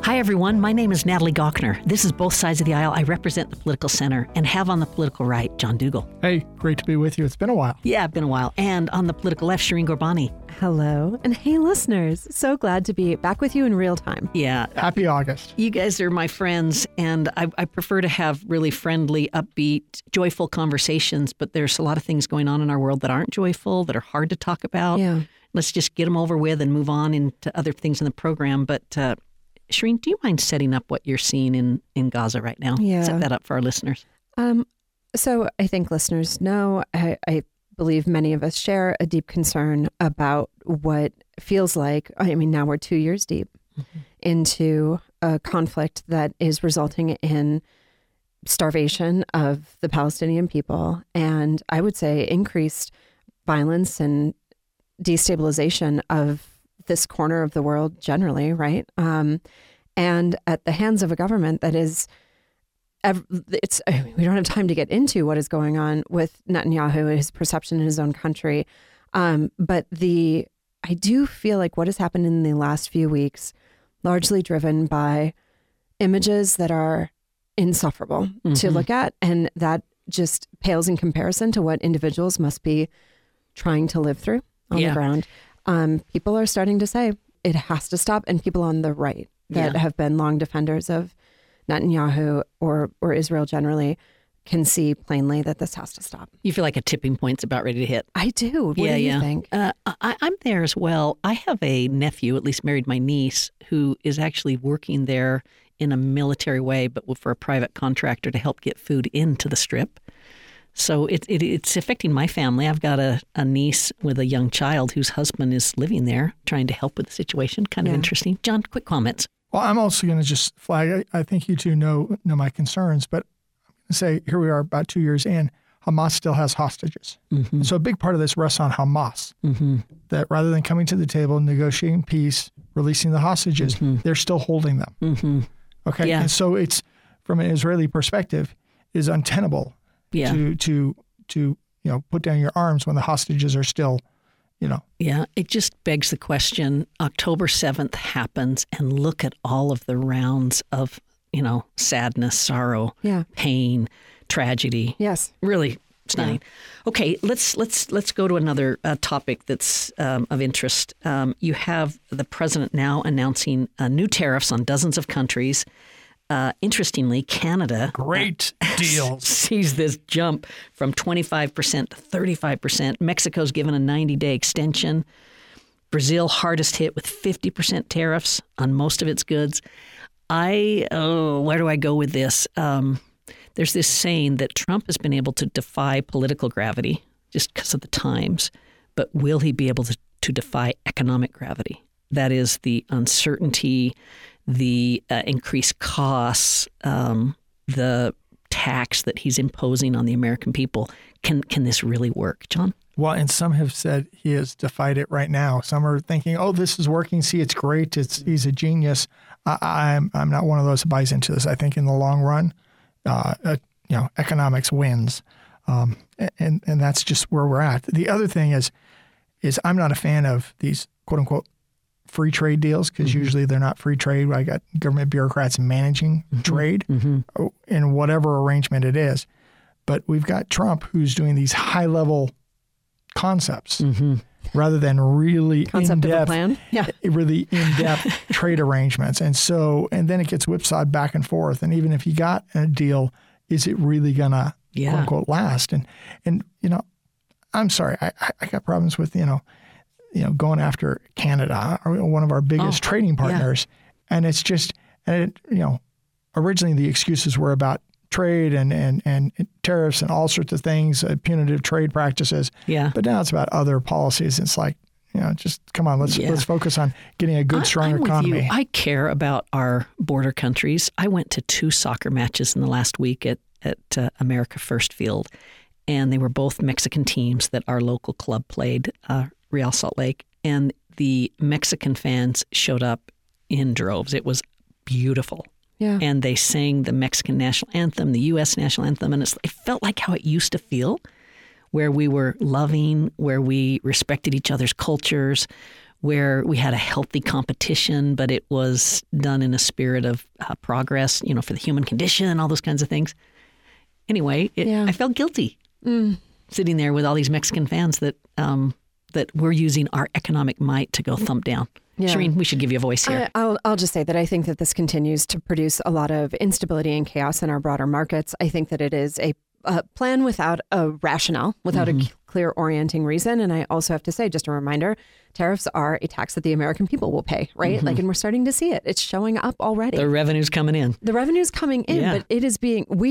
Hi, everyone. My name is Natalie Gawkner. This is Both Sides of the Aisle. I represent the political center and have on the political right, John Dugall. Hey, great to be with you. It's been a while. Yeah, been a while. And on the political left, Shireen Gorbani. Hello. And hey, listeners. So glad to be back with you in real time. Yeah. Happy August. You guys are my friends, and I prefer to have really friendly, upbeat, joyful conversations, but there's a lot of things going on in our world that aren't joyful, that are hard to talk about. Yeah. Let's just get them over with and move on into other things in the program. But Shireen, do you mind setting up what you're seeing in Gaza right now? Yeah. Set that up for our listeners. So I think listeners know, I believe many of us share a deep concern about what feels like, now we're 2 years deep into a conflict that is resulting in starvation of the Palestinian people. And I would say increased violence and destabilization of this corner of the world generally, right? And at the hands of a government that is, we don't have time to get into what is going on with Netanyahu, his perception in his own country. But I do feel like what has happened in the last few weeks, largely driven by images that are insufferable to look at. And that just pales in comparison to what individuals must be trying to live through on the ground. People are starting to say it has to stop, and people on the right that have been long defenders of Netanyahu or Israel generally can see plainly that this has to stop. You feel like a tipping point's about ready to hit. I do. What do you think? I'm there as well. I have a nephew, at least married my niece, who is actually working there in a military way, but for a private contractor to help get food into the Strip. So it's affecting my family. I've got a niece with a young child whose husband is living there trying to help with the situation. Kind of interesting. John, quick comments. Well, I'm also going to just flag, I think you two know my concerns, but I'm going to say here we are about 2 years in, Hamas still has hostages. And so a big part of this rests on Hamas, that rather than coming to the table, negotiating peace, releasing the hostages, they're still holding them. Okay. Yeah. And so it's, from an Israeli perspective, is untenable to put down your arms when the hostages are still, Yeah, it just begs the question. October 7th happens, and look at all of the rounds of, sadness, sorrow, pain, tragedy. Yes. Really stunning. Yeah. Okay, let's go to another topic that's of interest. You have the president now announcing new tariffs on dozens of countries. Interestingly, Canada great deals sees this jump from 25% to 35%. Mexico's given a 90-day extension. Brazil hardest hit with 50% tariffs on most of its goods. Where do I go with this? There's this saying that Trump has been able to defy political gravity just because of the times, but will he be able to defy economic gravity? That is the uncertainty, the increased costs, the tax that he's imposing on the American people. Can this really work, John? Well, and some have said he has defied it right now. Some are thinking, "Oh, this is working. See, it's great. He's a genius." I'm not one of those who buys into this. I think in the long run, economics wins, and that's just where we're at. The other thing is I'm not a fan of these quote unquote free trade deals, because usually they're not free trade. I got government bureaucrats managing trade in whatever arrangement it is. But we've got Trump who's doing these high level concepts rather than really really in-depth trade arrangements. And then it gets whipsawed back and forth. And even if you got a deal, is it really gonna quote unquote last? And I'm sorry, I got problems with going after Canada, one of our biggest trading partners. And it's just, originally the excuses were about trade and tariffs and all sorts of things, punitive trade practices. Yeah. But now it's about other policies. It's like, just come on, let's focus on getting a good, strong economy. With you. I care about our border countries. I went to 2 soccer matches in the last week at America First Field, and they were both Mexican teams that our local club played, Real Salt Lake, and the Mexican fans showed up in droves. It was beautiful. Yeah. And they sang the Mexican national anthem, the U.S. national anthem, and it felt like how it used to feel, where we were loving, where we respected each other's cultures, where we had a healthy competition, but it was done in a spirit of progress, for the human condition and all those kinds of things. Anyway, I felt guilty sitting there with all these Mexican fans that we're using our economic might to go thump down. Yeah. Shireen, we should give you a voice here. I'll just say that I think that this continues to produce a lot of instability and chaos in our broader markets. I think that it is a plan without a rationale, without a clear orienting reason. And I also have to say, just a reminder, tariffs are a tax that the American people will pay, right? And we're starting to see it. It's showing up already. The revenue's coming in. But it is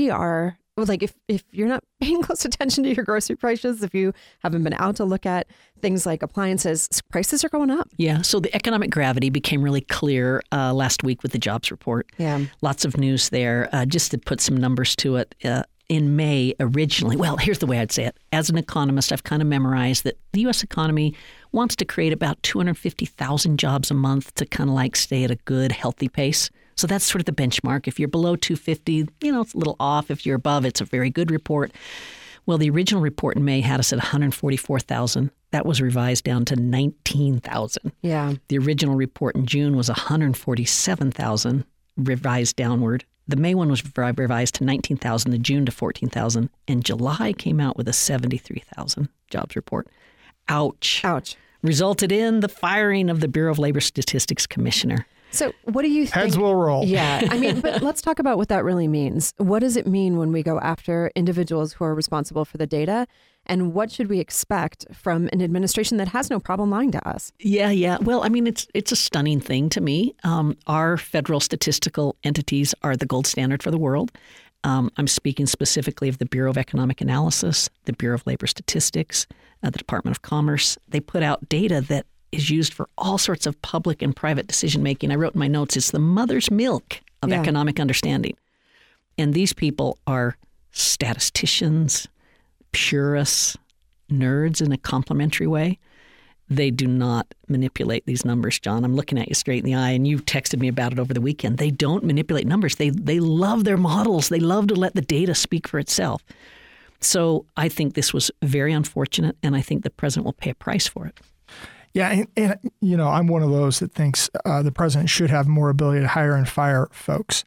if you're not paying close attention to your grocery prices, if you haven't been out to look at things like appliances, prices are going up. Yeah. So the economic gravity became really clear last week with the jobs report. Yeah. Lots of news there. Just to put some numbers to it, in May originally, well, here's the way I'd say it. As an economist, I've kind of memorized that the U.S. economy wants to create about 250,000 jobs a month to kind of like stay at a good, healthy pace. So that's sort of the benchmark. If you're below 250, it's a little off. If you're above, it's a very good report. Well, the original report in May had us at 144,000. That was revised down to 19,000. Yeah. The original report in June was 147,000, revised downward. The May one was revised to 19,000, the June to 14,000, and July came out with a 73,000 jobs report. Ouch. Ouch. Resulted in the firing of the Bureau of Labor Statistics commissioner. So what do you think? Heads will roll. Yeah. But let's talk about what that really means. What does it mean when we go after individuals who are responsible for the data? And what should we expect from an administration that has no problem lying to us? Yeah. Well, it's a stunning thing to me. Our federal statistical entities are the gold standard for the world. I'm speaking specifically of the Bureau of Economic Analysis, the Bureau of Labor Statistics, the Department of Commerce. They put out data that is used for all sorts of public and private decision making. I wrote in my notes, it's the mother's milk of economic understanding. And these people are statisticians, purists, nerds in a complimentary way. They do not manipulate these numbers, John. I'm looking at you straight in the eye, and you texted me about it over the weekend. They don't manipulate numbers. They love their models. They love to let the data speak for itself. So I think this was very unfortunate, and I think the president will pay a price for it. Yeah, and I'm one of those that thinks the president should have more ability to hire and fire folks.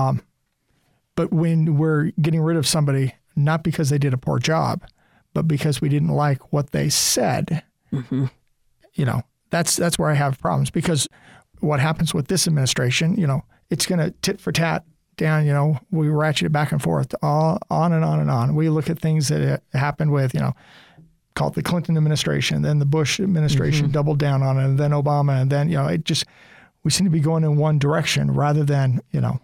But when we're getting rid of somebody, not because they did a poor job, but because we didn't like what they said, that's where I have problems. Because what happens with this administration, it's going to tit for tat down, we ratchet it back and forth, all on and on and on. We look at things that happened with, called the Clinton administration, then the Bush administration doubled down on it, and then Obama, and then, we seem to be going in one direction rather than,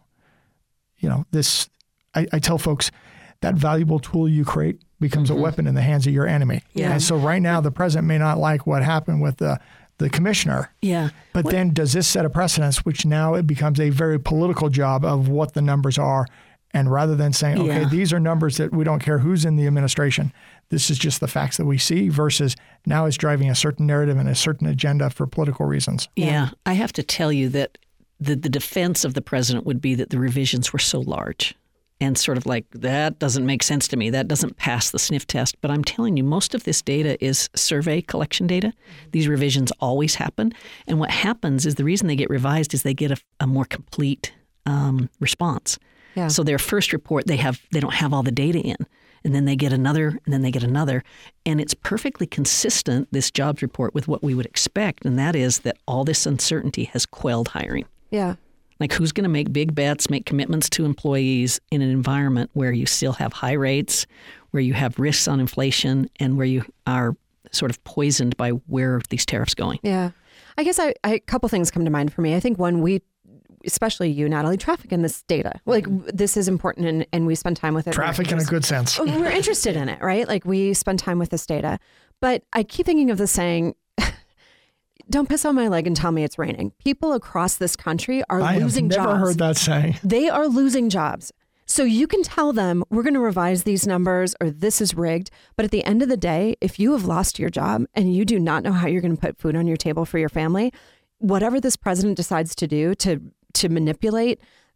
this, I tell folks that valuable tool you create becomes a weapon in the hands of your enemy. Yeah. And so right now the president may not like what happened with the commissioner. Yeah. But then does this set a precedence, which now it becomes a very political job of what the numbers are. And rather than saying, okay, these are numbers that we don't care who's in the administration, this is just the facts that we see, versus now it's driving a certain narrative and a certain agenda for political reasons. Yeah. I have to tell you that the defense of the president would be that the revisions were so large and sort of like, that doesn't make sense to me. That doesn't pass the sniff test. But I'm telling you, most of this data is survey collection data. These revisions always happen. And what happens is the reason they get revised is they get a more complete response. Yeah. So their first report, they don't have all the data in. And then they get another, and then they get another. And it's perfectly consistent, this jobs report, with what we would expect. And that is that all this uncertainty has quelled hiring. Yeah. Like, who's going to make big bets, make commitments to employees in an environment where you still have high rates, where you have risks on inflation, and where you are sort of poisoned by where these tariffs going? Yeah. I guess a couple things come to mind for me. I think one, especially you, Natalie, traffic in this data. Like, this is important, and we spend time with it. Traffic in a good sense. We're interested in it, right? Like, we spend time with this data. But I keep thinking of the saying, don't piss on my leg and tell me it's raining. People across this country are losing jobs. I have never heard that saying. They are losing jobs. So you can tell them, we're going to revise these numbers, or this is rigged. But at the end of the day, if you have lost your job and you do not know how you're going to put food on your table for your family, whatever this president decides to do to manipulate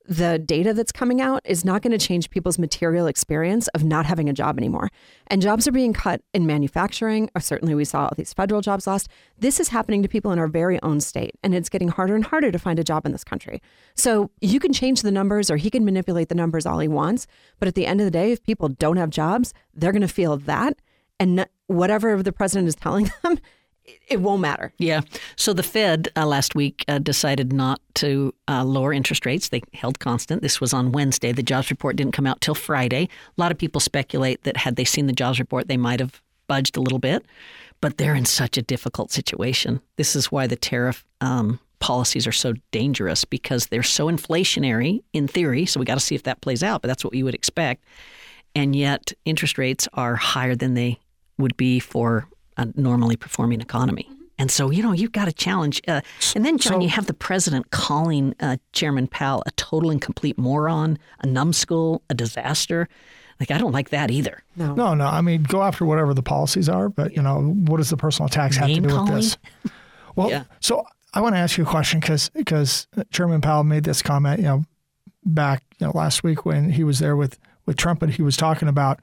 the data that's coming out is not going to change people's material experience of not having a job anymore. And jobs are being cut in manufacturing, or certainly we saw all these federal jobs lost. This is happening to people in our very own state, and it's getting harder and harder to find a job in this country. So you can change the numbers, or he can manipulate the numbers all he wants, but at the end of the day, if people don't have jobs, they're going to feel that, and whatever the president is telling them, it won't matter. Yeah. So the Fed last week decided not to lower interest rates. They held constant. This was on Wednesday. The jobs report didn't come out till Friday. A lot of people speculate that had they seen the jobs report, they might have budged a little bit. But they're in such a difficult situation. This is why the tariff policies are so dangerous, because they're so inflationary in theory. So we got to see if that plays out. But that's what you would expect. And yet interest rates are higher than they would be for a normally performing economy. And so, you've got to challenge. And then, John, you have the president calling Chairman Powell a total and complete moron, a numbskull, a disaster. Like, I don't like that either. No. I mean, go after whatever the policies are, but, what does the personal attacks have to do with this? Well, So I want to ask you a question because Chairman Powell made this comment, back last week when he was there with Trump, and he was talking about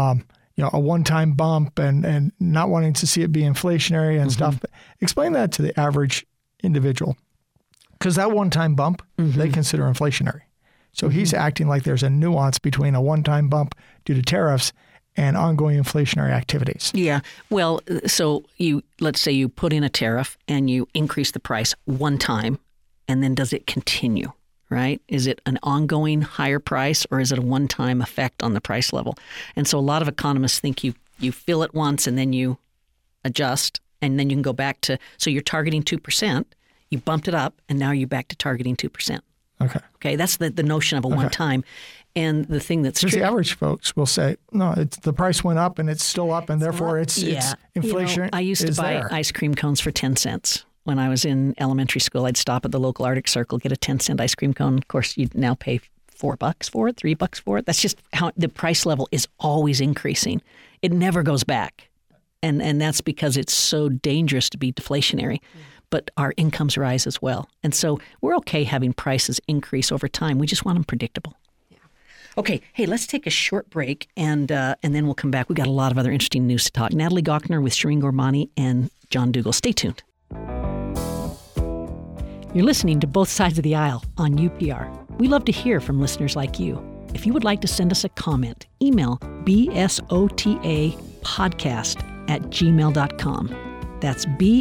a one-time bump and not wanting to see it be inflationary and stuff. But explain that to the average individual, because that one-time bump, they consider inflationary. So he's acting like there's a nuance between a one-time bump due to tariffs and ongoing inflationary activities. Yeah. Well, so let's say you put in a tariff and you increase the price one time, and then does it continue? Right? Is it an ongoing higher price, or is it a one-time effect on the price level? And so a lot of economists think you fill it once and then you adjust, and then you can go back to, so you're targeting 2%, you bumped it up, and now you're back to targeting 2%. Okay, that's the notion of a one-time. And the thing that's true, the average folks will say, no, the price went up and it's still up, and therefore it's inflation. I used to buy ice cream cones for 10 cents. When I was in elementary school, I'd stop at the local Arctic Circle, get a 10-cent ice cream cone. Of course, you'd now pay $4 for it, $3 for it. That's just how the price level is always increasing. It never goes back. And that's because it's so dangerous to be deflationary. But our incomes rise as well. And so we're okay having prices increase over time. We just want them predictable. Yeah. Okay. Hey, let's take a short break, and then we'll come back. We've got a lot of other interesting news to talk. Natalie Gochnour with Shireen Ghorbani and John Dougall. Stay tuned. You're listening to Both Sides of the Aisle on UPR. We love to hear from listeners like you. If you would like to send us a comment, email bsotapodcast@gmail.com. That's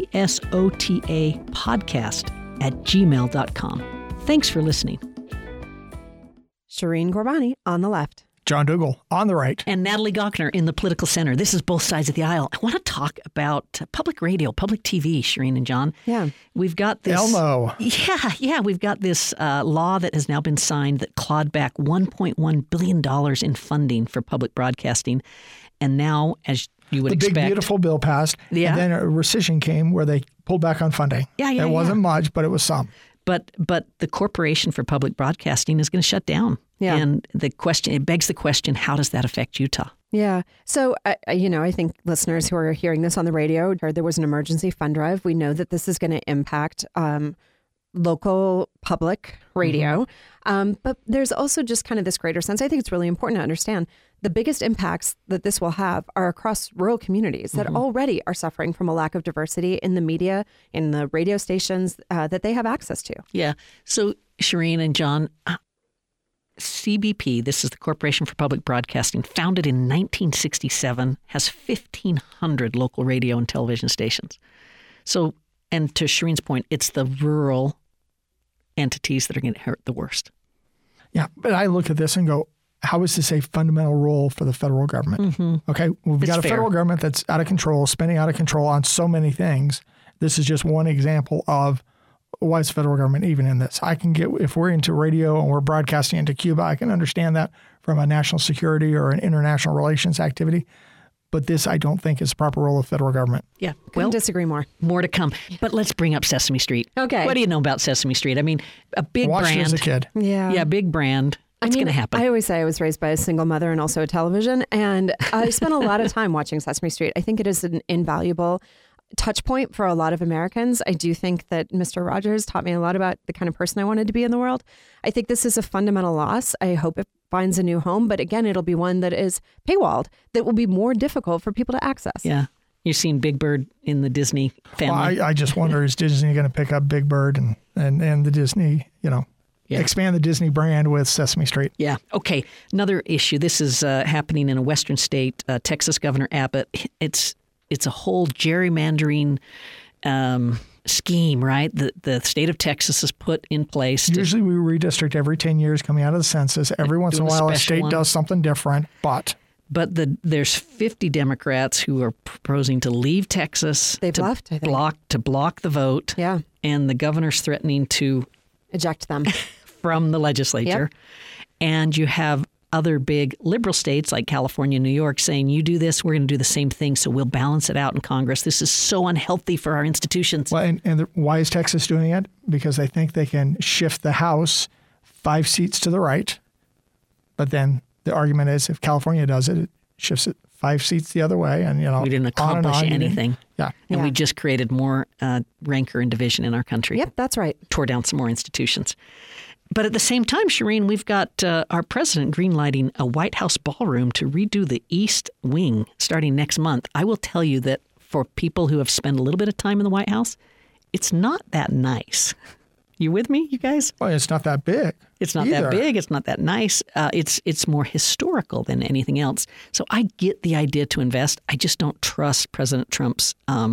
bsotapodcast@gmail.com. Thanks for listening. Shireen Ghorbani on the left. John Dougall on the right. And Natalie Gochnour in the political center. This is Both Sides of the Aisle. I want to talk about public radio, public TV, Shireen and John. Yeah. We've got this. Elmo. Yeah. We've got this law that has now been signed that clawed back $1.1 billion in funding for public broadcasting. And now, as you would expect. The big, beautiful bill passed. Yeah. And then a rescission came where they pulled back on funding. It wasn't much, but it was some. But the Corporation for Public Broadcasting is going to shut down. Yeah. And it begs the question, how does that affect Utah? Yeah. So, I think listeners who are hearing this on the radio heard there was an emergency fund drive. We know that this is going to impact local public radio. But there's also just kind of this greater sense. I think it's really important to understand the biggest impacts that this will have are across rural communities that already are suffering from a lack of diversity in the media, in the radio stations that they have access to. Yeah. So, Shireen and John, CBP, this is the Corporation for Public Broadcasting, founded in 1967, has 1,500 local radio and television stations. So, and to Shireen's point, it's the rural entities that are going to hurt the worst. Yeah, but I look at this and go, how is this a fundamental role for the federal government? Okay, we've got a federal government that's out of control, spending out of control on so many things. This is just one example of why is the federal government even in this? I can get, if we're into radio and we're broadcasting into Cuba, I can understand that from a national security or an international relations activity. But this, I don't think, is the proper role of federal government. Yeah. Couldn't disagree more. More to come. But let's bring up Sesame Street. Okay. What do you know about Sesame Street? I mean, a big Watched brand. it as a kid. Yeah, big brand. What's going to happen? I always say I was raised by a single mother and also a television, and I spent a lot of time watching Sesame Street. I think it is an invaluable touch point for a lot of Americans. I do think that Mr. Rogers taught me a lot about the kind of person I wanted to be in the world. I think this is a fundamental loss. I hope it finds a new home, but again, it'll be one that is paywalled, that will be more difficult for people to access. Yeah. You've seen Big Bird in the Disney family. Well, I just wonder, is Disney going to pick up Big Bird and the Disney, expand the Disney brand with Sesame Street? Yeah. Okay. Another issue. This is happening in a western state. Texas Governor Abbott. It's a whole gerrymandering scheme, right? The state of Texas has put in place. Usually we redistrict every 10 years coming out of the census. Every once in a while a state does something different, But there's 50 Democrats who are proposing to leave Texas. They've left, I think. To block the vote. Yeah. And the governor's threatening to eject them from the legislature. Yep. And you have other big liberal states like California, New York saying, you do this, we're going to do the same thing. So we'll balance it out in Congress. This is so unhealthy for our institutions. Well, why is Texas doing it? Because they think they can shift the House 5 seats to the right. But then the argument is if California does it, it shifts it 5 seats the other way. And, we didn't accomplish anything. Yeah. And we just created more rancor and division in our country. Yep, that's right. Tore down some more institutions. But at the same time, Shireen, we've got our president greenlighting a White House ballroom to redo the East Wing starting next month. I will tell you that for people who have spent a little bit of time in the White House, it's not that nice. You with me, you guys? Well, it's not that big. It's not that big. It's not that nice. It's more historical than anything else. So I get the idea to invest. I just don't trust President Trump's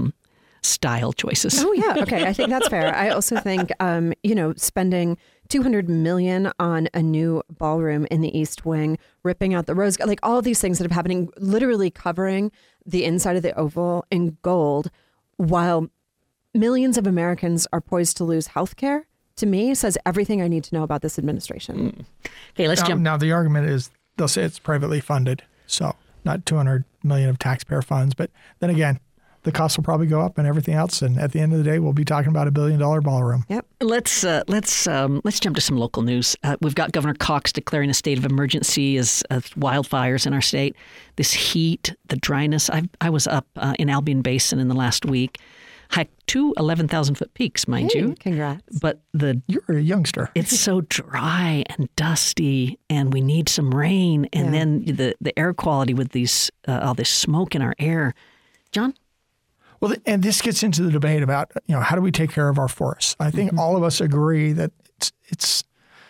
style choices. Oh, yeah. Okay. I think that's fair. I also think, spending $200 million on a new ballroom in the East Wing, ripping out the rose, like all of these things that are happening, literally covering the inside of the Oval in gold, while millions of Americans are poised to lose health care, to me, says everything I need to know about this administration. Okay, let's jump. Now, the argument is they'll say it's privately funded, so not $200 million of taxpayer funds. But then again, the costs will probably go up and everything else. And at the end of the day, we'll be talking about $1 billion ballroom. Yep. Let's jump to some local news. We've got Governor Cox declaring a state of emergency as wildfires in our state. This heat, the dryness. I was up in Albion Basin in the last week. Hiked 2 11,000-foot peaks, mind you. Congrats. But you're a youngster. It's so dry and dusty, and we need some rain. And then the air quality with all this smoke in our air. John? Well, and this gets into the debate about, how do we take care of our forests? I think all of us agree that it's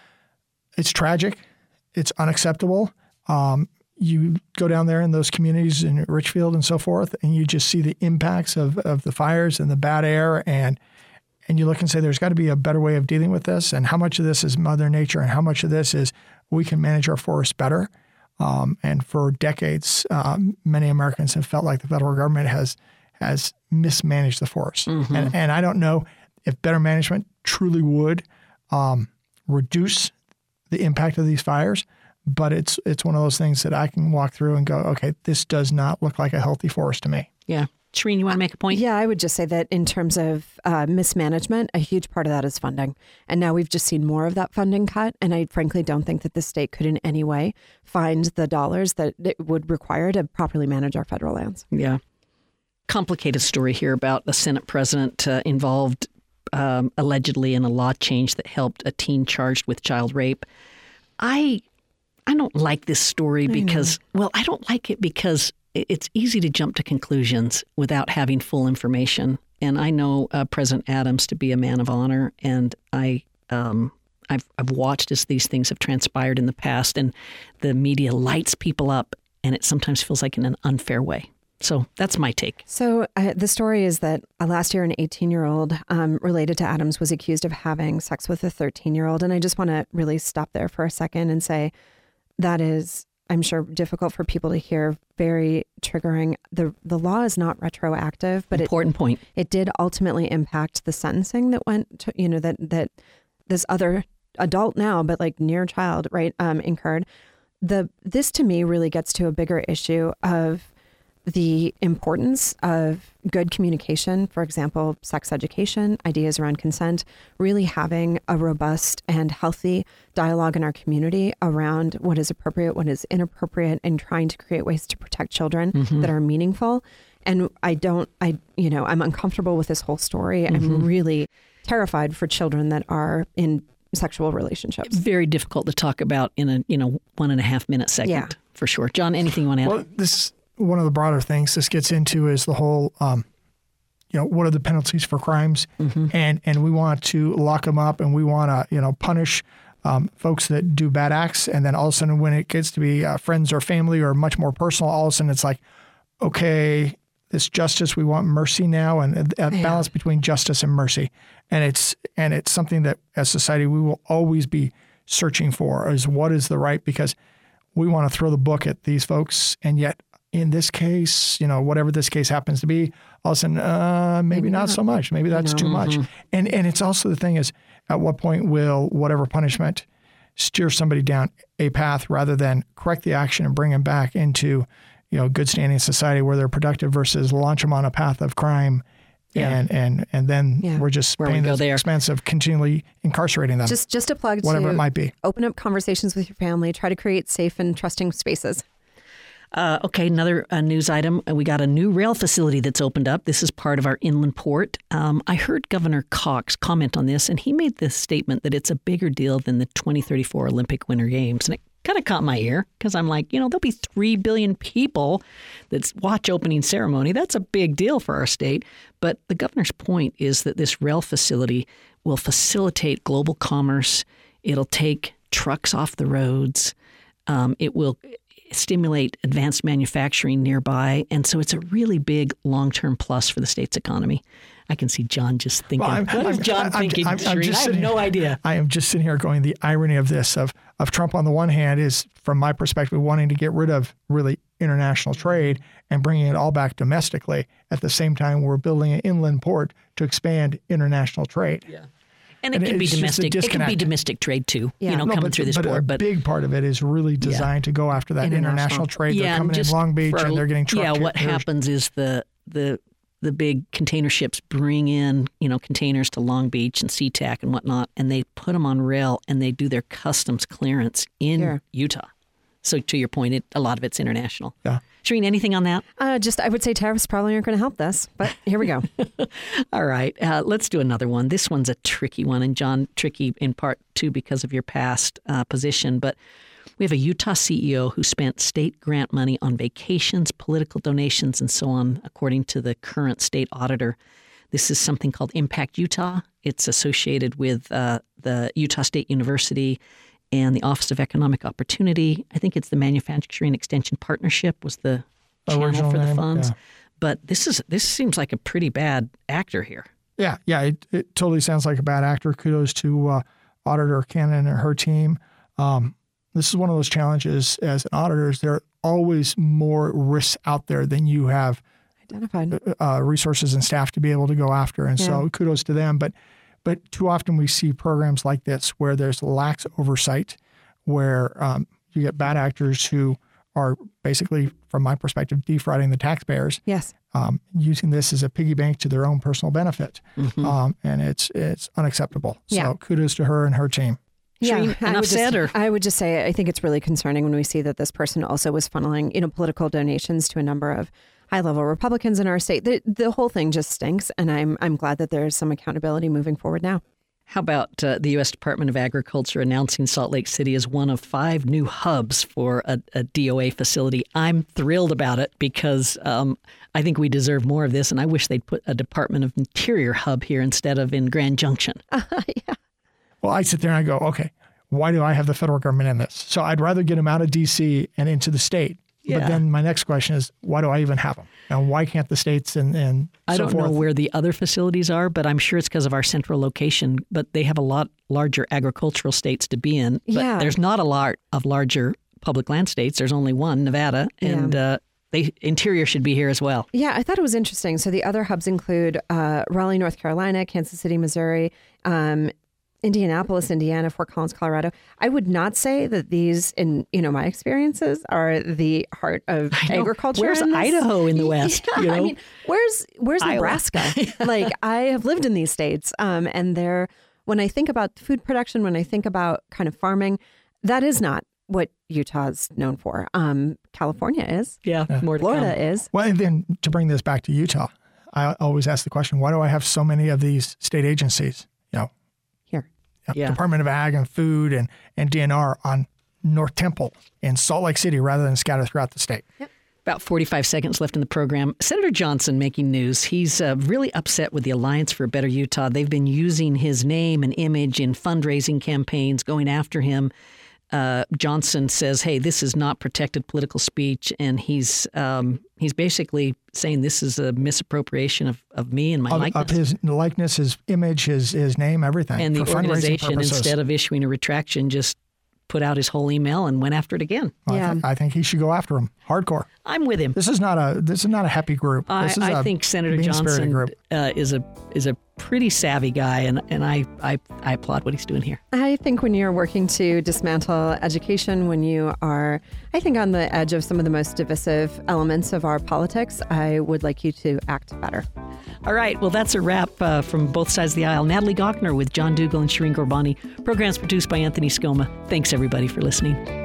tragic. It's unacceptable. You go down there in those communities in Richfield and so forth, and you just see the impacts of the fires and the bad air, and you look and say there's got to be a better way of dealing with this, and how much of this is Mother Nature and how much of this is we can manage our forests better. And for decades, many Americans have felt like the federal government has mismanaged the forest. And I don't know if better management truly would reduce the impact of these fires. But it's one of those things that I can walk through and go, okay, this does not look like a healthy forest to me. Yeah. Shireen, you want to make a point? Yeah, I would just say that in terms of mismanagement, a huge part of that is funding. And now we've just seen more of that funding cut. And I frankly don't think that the state could in any way find the dollars that it would require to properly manage our federal lands. Yeah. Complicated story here about a Senate president involved allegedly in a law change that helped a teen charged with child rape. I don't like this story because, I don't like it because it's easy to jump to conclusions without having full information. And I know President Adams to be a man of honor, and I've watched as these things have transpired in the past, and the media lights people up, and it sometimes feels like in an unfair way. So that's my take. So the story is that last year, an 18-year-old related to Adams was accused of having sex with a 13-year-old. And I just want to really stop there for a second and say that is, I'm sure, difficult for people to hear, very triggering. The law is not retroactive, but important point. It did ultimately impact the sentencing that went to, that this other adult now, but like near child, right, incurred. This to me really gets to a bigger issue of the importance of good communication, for example, sex education, ideas around consent, really having a robust and healthy dialogue in our community around what is appropriate, what is inappropriate, and trying to create ways to protect children that are meaningful. And I'm uncomfortable with this whole story. I'm really terrified for children that are in sexual relationships. Very difficult to talk about in a 1.5 minute segment, for sure. John, anything you want to add? Well, this one of the broader things this gets into is the whole, what are the penalties for crimes? And we want to lock them up, and we want to, punish folks that do bad acts. And then all of a sudden, when it gets to be friends or family or much more personal, all of a sudden it's like, okay, this justice, we want mercy now, and a balance between justice and mercy. And it's something that as society we will always be searching for, is what is the right, because we want to throw the book at these folks. And yet in this case, whatever this case happens to be, all of a sudden, maybe not so much. Maybe that's too much. And it's also the thing is, at what point will whatever punishment steer somebody down a path rather than correct the action and bring them back into, good standing in society where they're productive, versus launch them on a path of crime. And then we're just paying the expense of continually incarcerating them. Just a plug whatever to it might be. Open up conversations with your family. Try to create safe and trusting spaces. Okay, another news item. We got a new rail facility that's opened up. This is part of our inland port. I heard Governor Cox comment on this, and he made this statement that it's a bigger deal than the 2034 Olympic Winter Games. And it kind of caught my ear, because I'm like, there'll be 3 billion people that watch opening ceremony. That's a big deal for our state. But the governor's point is that this rail facility will facilitate global commerce. It'll take trucks off the roads. It will stimulate advanced manufacturing nearby. And so it's a really big long-term plus for the state's economy. I can see John just thinking, what is John thinking? I have no idea. I am just sitting here going, the irony of this, of Trump on the one hand is, from my perspective, wanting to get rid of really international trade and bringing it all back domestically. At the same time, we're building an inland port to expand international trade. Yeah. And it can be domestic. It can be domestic trade too, coming through this port. But a big part of it is really designed to go after that international trade. They're coming in Long Beach and they're getting trucked. Yeah, what happens is the big container ships bring in, containers to Long Beach and SeaTac and whatnot, and they put them on rail and they do their customs clearance in Utah. So to your point, a lot of it's international. Yeah. Shireen, anything on that? I would say tariffs probably aren't going to help this, but here we go. All right. Let's do another one. This one's a tricky one. And John, tricky in part too because of your past position. But we have a Utah CEO who spent state grant money on vacations, political donations, and so on, according to the current state auditor. This is something called Impact Utah. It's associated with the Utah State University and the Office of Economic Opportunity. I think it's the Manufacturing Extension Partnership was the channel for the funds. Yeah. But this seems like a pretty bad actor here. Yeah, it totally sounds like a bad actor. Kudos to Auditor Cannon and her team. This is one of those challenges as auditors. There are always more risks out there than you have identified resources and staff to be able to go after. And so kudos to them. But too often we see programs like this where there's lax oversight, where you get bad actors who are basically, from my perspective, defrauding the taxpayers. Yes. Using this as a piggy bank to their own personal benefit. And it's unacceptable. So kudos to her and her team. Yeah, I would just say I think it's really concerning when we see that this person also was funneling, political donations to a number of high-level Republicans in our state. The whole thing just stinks, and I'm glad that there's some accountability moving forward now. How about the U.S. Department of Agriculture announcing Salt Lake City as one of 5 new hubs for a DOA facility? I'm thrilled about it because I think we deserve more of this, and I wish they'd put a Department of Interior hub here instead of in Grand Junction. Yeah. Well, I sit there and I go, okay, why do I have the federal government in this? So I'd rather get them out of D.C. and into the state. Yeah. But then my next question is, why do I even have them? And why can't the states and I don't know where the other facilities are, but I'm sure it's because of our central location. But they have a lot larger agricultural states to be in. But there's not a lot of larger public land states. There's only one, Nevada. And the Interior should be here as well. Yeah, I thought it was interesting. So the other hubs include Raleigh, North Carolina, Kansas City, Missouri, Indianapolis, Indiana, Fort Collins, Colorado. I would not say that these, in my experiences, are the heart of agriculture. Where's Idaho in the West? Yeah, I mean, where's Nebraska? Like, I have lived in these states, and when I think about food production, when I think about kind of farming, that is not what Utah's known for. California is. Yeah, more to Florida come. is. Well, and then to bring this back to Utah, I always ask the question, why do I have so many of these state agencies, Here. Yeah. Department of Ag and Food and DNR on North Temple in Salt Lake City rather than scattered throughout the state? About 45 seconds left in the program. Senator Johnson making news. He's really upset with the Alliance for a Better Utah. They've been using his name and image in fundraising campaigns, going after him. Johnson says, hey, this is not protected political speech. And he's basically saying this is a misappropriation of me and my likeness. Of his likeness, his image, his name, everything. And the for fundraising organization, purposes. instead of issuing a retraction, just put out his whole email and went after it again. Well, I think he should go after him hardcore. I'm with him. This is not a happy group. This is I a think Senator mean-spirited Johnson group. is a pretty savvy guy, and I applaud what he's doing here. I think when you're working to dismantle education, when you are, I think, on the edge of some of the most divisive elements of our politics, I would like you to act better. All right, well, that's a wrap from both sides of the aisle. Natalie Gochner with John Dougal and Shireen Gorbani. Programs produced by Anthony Scoma. Thanks, everybody, for listening.